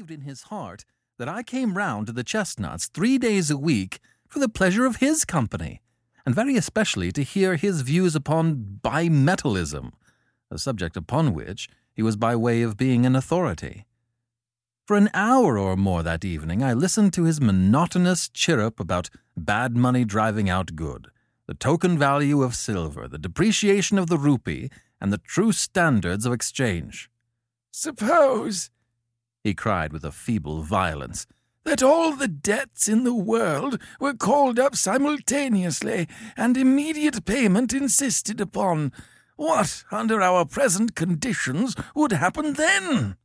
believed in his heart that I came round to the Chestnuts 3 days a week for the pleasure of his company, and very especially to hear his views upon bimetallism, a subject upon which he was by way of being an authority. For an hour or more that evening I listened to his monotonous chirrup about bad money driving out good, the token value of silver, the depreciation of the rupee, and the true standards of exchange. "Suppose," he cried with a feeble violence, "that all the debts in the world were called up simultaneously and immediate payment insisted upon. What, under our present conditions, would happen then?"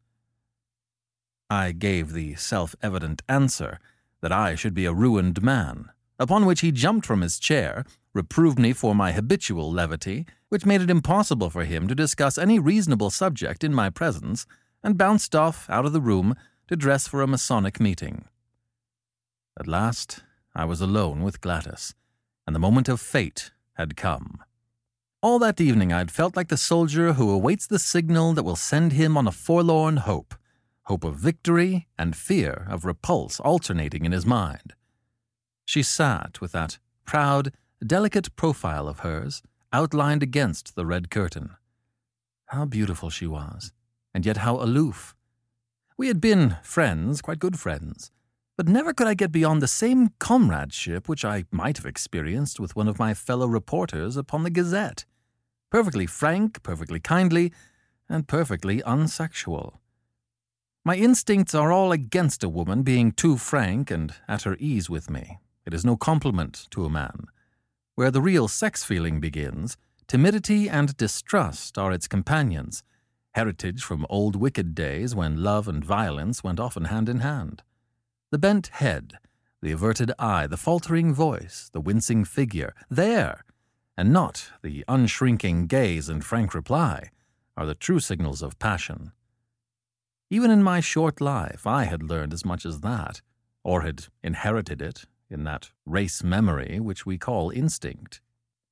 I gave the self-evident answer that I should be a ruined man, upon which he jumped from his chair, reproved me for my habitual levity, which made it impossible for him to discuss any reasonable subject in my presence, and bounced off out of the room to dress for a Masonic meeting. At last I was alone with Gladys, and the moment of fate had come. All that evening I had felt like the soldier who awaits the signal that will send him on a forlorn hope of victory and fear of repulse alternating in his mind. She sat with that proud, delicate profile of hers outlined against the red curtain. How beautiful she was, and yet how aloof. We had been friends, quite good friends, but never could I get beyond the same comradeship which I might have experienced with one of my fellow reporters upon the Gazette. Perfectly frank, perfectly kindly, and perfectly unsexual. My instincts are all against a woman being too frank and at her ease with me. It is no compliment to a man. Where the real sex feeling begins, timidity and distrust are its companions, heritage from old wicked days when love and violence went often hand in hand. The bent head, the averted eye, the faltering voice, the wincing figure, there, and not the unshrinking gaze and frank reply, are the true signals of passion. Even in my short life I had learned as much as that, or had inherited it in that race memory which we call instinct.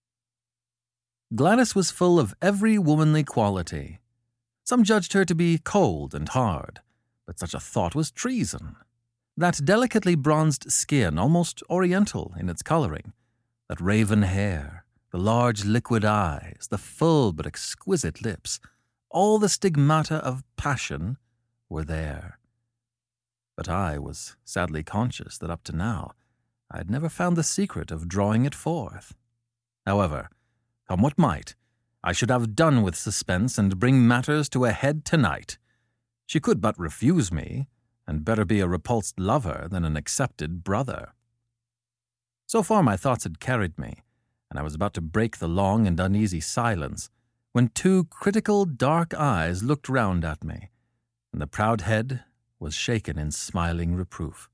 Gladys was full of every womanly quality. Some judged her to be cold and hard, but such a thought was treason. That delicately bronzed skin, almost oriental in its coloring, that raven hair, the large liquid eyes, the full but exquisite lips, all the stigmata of passion were there. But I was sadly conscious that up to now I had never found the secret of drawing it forth. However, come what might, I should have done with suspense and bring matters to a head tonight. She could but refuse me, and better be a repulsed lover than an accepted brother. So far my thoughts had carried me, and I was about to break the long and uneasy silence, when two critical dark eyes looked round at me, and the proud head was shaken in smiling reproof.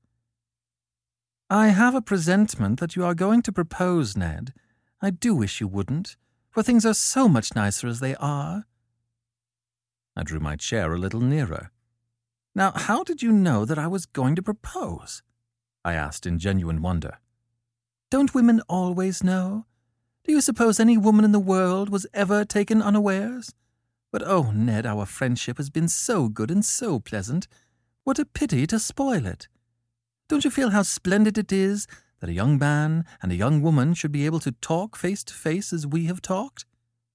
"I have a presentiment that you are going to propose, Ned. I do wish you wouldn't, for things are so much nicer as they are." I drew my chair a little nearer. "Now, how did you know that I was going to propose?" I asked in genuine wonder. "Don't women always know? Do you suppose any woman in the world was ever taken unawares? But oh, Ned, our friendship has been so good and so pleasant. What a pity to spoil it. Don't you feel how splendid it is that a young man and a young woman should be able to talk face to face as we have talked?"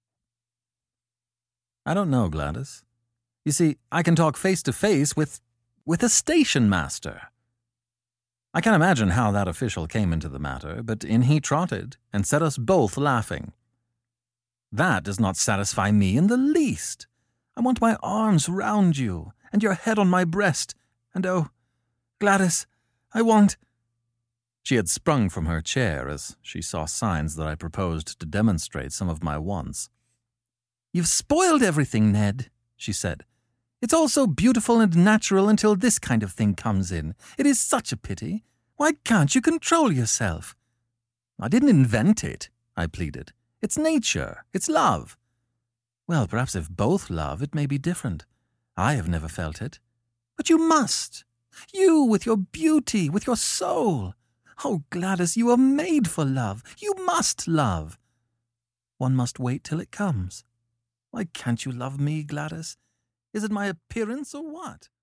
"I don't know, Gladys. You see, I can talk face to face with a station master." I can't imagine how that official came into the matter, but in he trotted and set us both laughing. "That does not satisfy me in the least. I want my arms round you and your head on my breast, and oh, Gladys, I want—" She had sprung from her chair as she saw signs that I proposed to demonstrate some of my wants. "You've spoiled everything, Ned," she said. "It's all so beautiful and natural until this kind of thing comes in. It is such a pity. Why can't you control yourself?" "I didn't invent it," I pleaded. "It's nature. It's love." "Well, perhaps if both love, it may be different. I have never felt it." "But you must. You, with your beauty, with your soul. Oh, Gladys, you are made for love. You must love." "One must wait till it comes. Why can't you love me, Gladys? Is it my appearance or what?"